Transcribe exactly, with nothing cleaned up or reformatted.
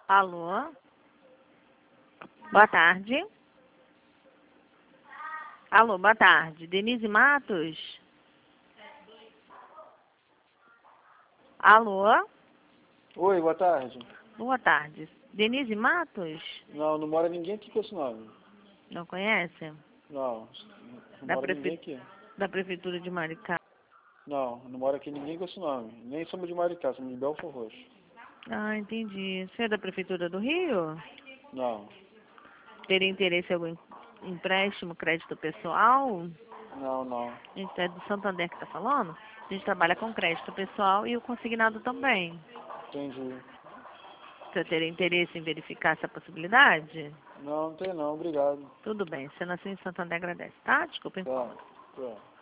Alô? Boa tarde. Alô, boa tarde. Denise Matos? Alô? Oi, boa tarde. Boa tarde. Denise Matos? Não, não mora ninguém aqui com esse nome. Não conhece? Não, não Da, mora ninguém prefe... aqui. da Prefeitura de Maricá. Não, não mora aqui ninguém com esse nome. Nem somos de Maricá, somos de Belfort Roxo. Ah, entendi. Você é da Prefeitura do Rio? Não, Teria interesse em algum empréstimo, crédito pessoal? não, não. A gente é do Santander que está falando? A gente trabalha com crédito pessoal e o consignado também. Entendi. Você teria interesse em verificar essa possibilidade? Não, não tem não, obrigado. Tudo bem. Sendo assim, Santander agradece, tá? Desculpa o Tá, incômodo. tá.